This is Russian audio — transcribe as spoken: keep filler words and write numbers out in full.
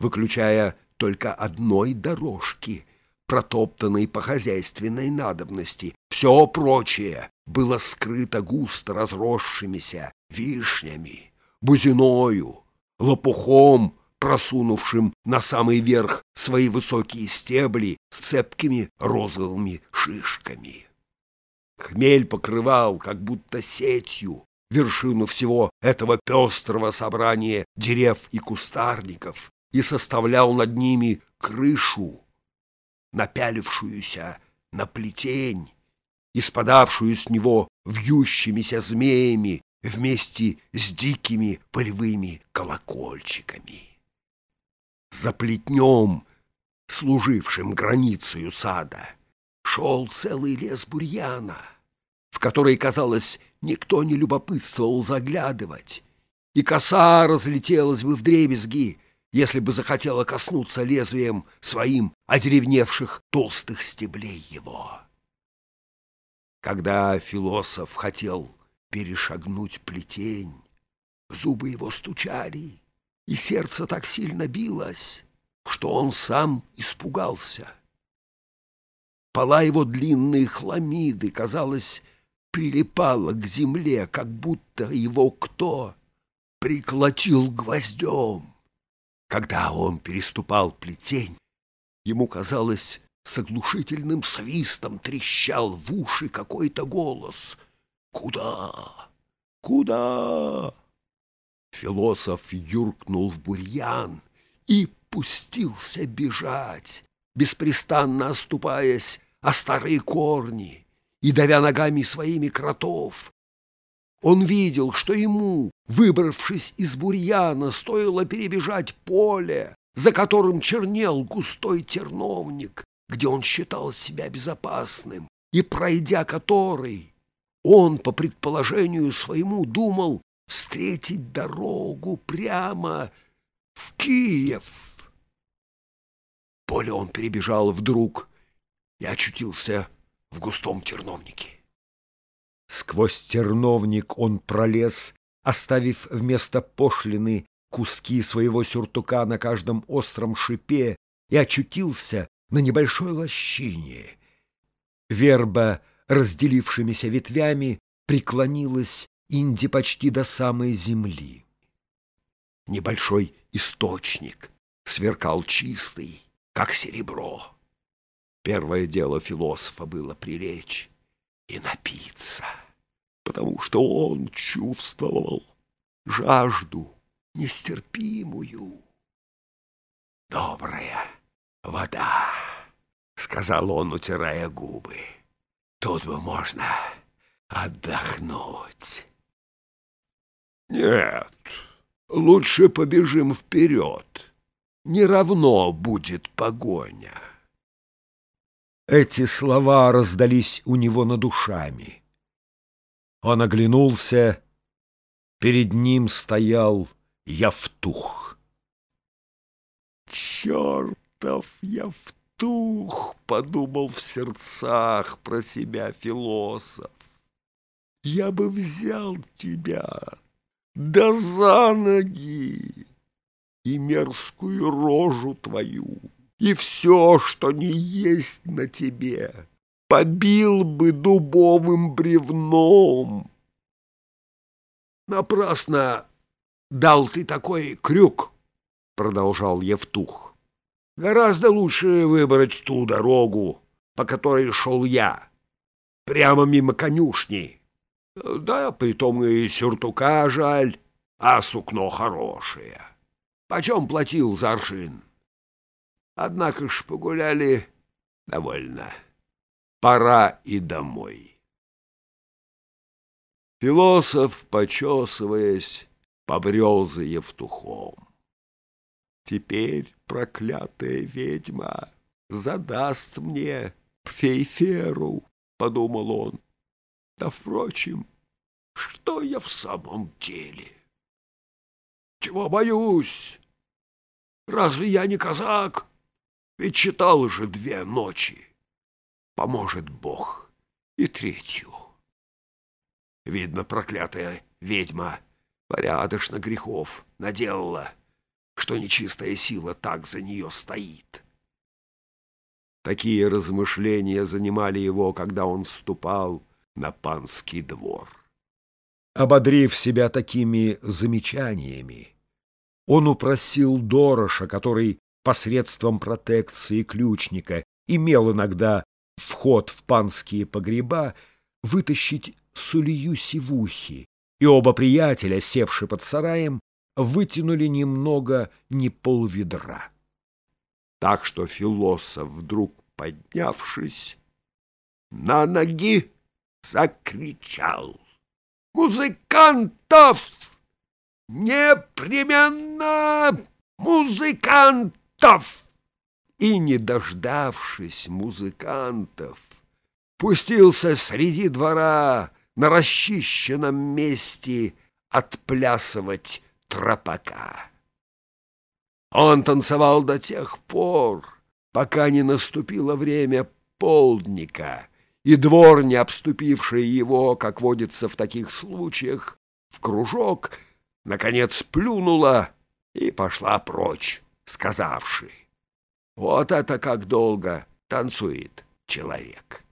выключая только одной дорожки, протоптанной по хозяйственной надобности. Все прочее было скрыто густо разросшимися вишнями, бузиною, лопухом, просунувшим на самый верх свои высокие стебли с цепкими розовыми шишками. Хмель покрывал, как будто сетью, вершину всего этого пестрого собрания дерев и кустарников и составлял над ними крышу, напялившуюся на плетень и спадавшую с него вьющимися змеями вместе с дикими полевыми колокольчиками. За плетнем, служившим границею сада, шел целый лес бурьяна, в который, казалось, никто не любопытствовал заглядывать, и коса разлетелась бы вдребезги, если бы захотела коснуться лезвием своим одеревневших толстых стеблей его. Когда философ хотел перешагнуть плетень, зубы его стучали, и сердце так сильно билось, что он сам испугался. Пола его длинные хламиды, казалось, прилипала к земле, как будто его кто приколотил гвоздем. Когда он переступал плетень, ему казалось, с оглушительным свистом трещал в уши какой-то голос. «Куда? Куда?» Философ юркнул в бурьян и пустился бежать, беспрестанно оступаясь о старые корни и давя ногами своими кротов. Он видел, что ему, выбравшись из бурьяна, стоило перебежать поле, за которым чернел густой терновник, где он считал себя безопасным, и, пройдя который, он, по предположению своему, думал встретить дорогу прямо в Киев. Поле он перебежал вдруг и очутился в густом терновнике. Сквозь терновник он пролез, оставив вместо пошлины куски своего сюртука на каждом остром шипе, и очутился на небольшой лощине. Верба, разделившимися ветвями, преклонилась инди почти до самой земли. Небольшой источник сверкал чистый, как серебро. Первое дело философа было прилечь и напиться, потому что он чувствовал жажду нестерпимую. «Добрая вода», — сказал он, утирая губы. «Тут бы можно отдохнуть». «Нет, лучше побежим вперед. Не равно будет погоня». Эти слова раздались у него над ушами. Он оглянулся. Перед ним стоял Евтух. «Чертов Евтух!» — подумал в сердцах про себя философ. «Я бы взял тебя, да за ноги, и мерзкую рожу твою, и все, что не есть на тебе, побил бы дубовым бревном». «Напрасно дал ты такой крюк», — продолжал Евтух. «Гораздо лучше выбрать ту дорогу, по которой шел я, прямо мимо конюшни. Да, притом и сюртука жаль, а сукно хорошее. Почем платил за аршин? Однако ж погуляли довольно. Пора и домой». Философ, почесываясь, побрел за Евтухом. «Теперь проклятая ведьма задаст мне фейферу», — подумал он. «Да, впрочем, что я в самом деле? Чего боюсь? Разве я не казак? Ведь читал же две ночи. Поможет Бог и третью. Видно, проклятая ведьма порядочно грехов наделала, что нечистая сила так за нее стоит. Такие размышления занимали его, когда он вступал на панский двор. Ободрив себя такими замечаниями, он упросил Дороша, который посредством протекции ключника имел иногда вход в панские погреба, вытащить сулью сивухи, и оба приятеля, севши под сараем, вытянули немного не полведра. Так что философ, вдруг поднявшись на ноги, закричал: «Музыкантов! Непременно музыкантов!» И, не дождавшись музыкантов, пустился среди двора на расчищенном месте отплясывать тропака. Он танцевал до тех пор, пока не наступило время полдника, и двор, не обступивший его, как водится в таких случаях, в кружок, наконец плюнула и пошла прочь, сказавши: «Вот это как долго танцует человек!»